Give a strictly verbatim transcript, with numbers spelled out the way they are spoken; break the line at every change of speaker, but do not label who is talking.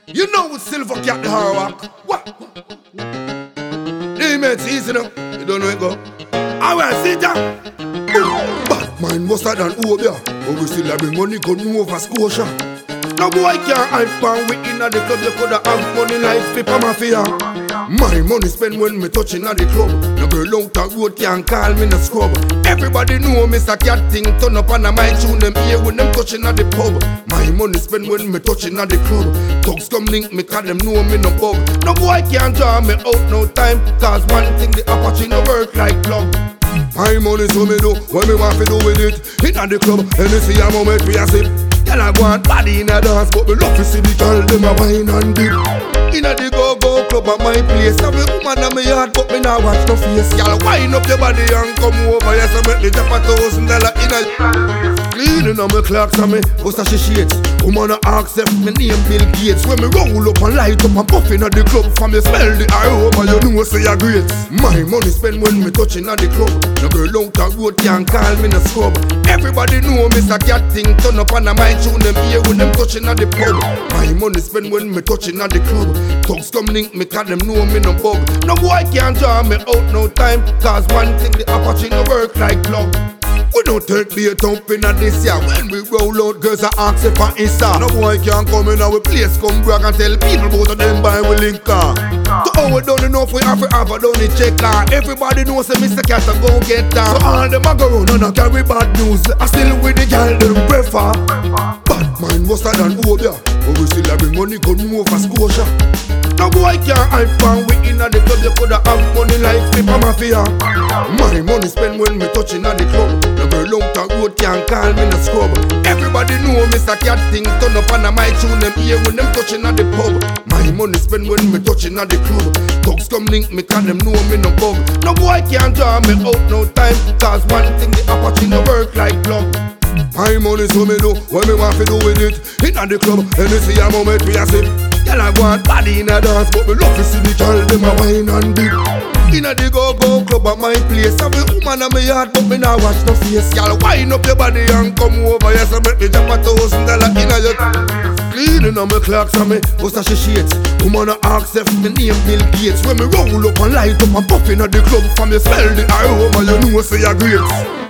You know it's Silver Cat the hard work. What? Hey man, it's easy now. You don't know it go. Alright, sit down. Bad mind worse than Obia, but we still have bring money go Nova Scotia. No boy can't hide from we inna the club. You coulda have money like Flipper Mafia. My money spent when me touching at the club. No girl out the road can't call me no scrub. Everybody know Mister Cat thing turn up on a mic tune them ear when them touching at the pub. My money spent when me touching at the club. Thugs come link me cause them know me no bug. No boy can't draw me out no time, cause one thing the Apache no work like plug. My money so me do what me want to do with it. Inna the club and you see a moment we a sip. Girl I want body in a dance, but me love to see the girl them a wine and dip. Inna the go-go club at my place, have a woman in my yard, but me nah watch no face. Girl wind up your body and come over, yes I make me drop a thousand dollar inna. Cleaning on my clocks and me bust a she shades. Woman a ask if me name Bill Gates. When me roll up and light up and puff inna the club, from me smell the aroma, you know say you're great. My money spent when me touching at the club. No girl out the road can't call me no scrub. Everybody know Mister Cat thing turn up on a mic tune them ear when them touching at the pub. My money spent when me touching at the club. Thugs come link me cause them know me no bug. No boy can't draw me out no time, cause one thing the Apache no work like plug. We don't take the thump inna this year. When we roll out, girls are asking for Insta. No boy can't come in our place, come brag and tell people both of them buy we link car. So all we don't enough we have to have a done it check car. Everybody knows that Mister Cat a go get down. So all them a go round and a carry bad news. I still with the girl them prefer. Bad mind worse than Obia, but we still have bring money go Nova Scotia. No boy can't hide from we inna the club. You coulda have money like Flipper Mafia. My money spent when me touching at the club. No girl out the road can't call me no scrub. Everybody know Mister Cat thing turn up on a mic tune them ear when them touching at the pub. My money spent when me touching at the club. Thugs come link me cause them know me no bug. No boy can't draw me out no time, cause one thing the Apache no work like plug. My money so me do what me want to do with it. Inna the club and you see a moment we a sip. Girl I want body in a dance, but me love to see the girl them a wine and dip. Inna the go-go club at my place, have a woman in my yard, but me nah watch no face. Girl wind up your body and come over, yes I make me drop a thousand dollar inna your. Cleaning on my clocks and me bust a she shades. Woman a ask if me name Bill Gates. When me roll up and light up and puff inna the club, from me smell the aroma, you know say you're great.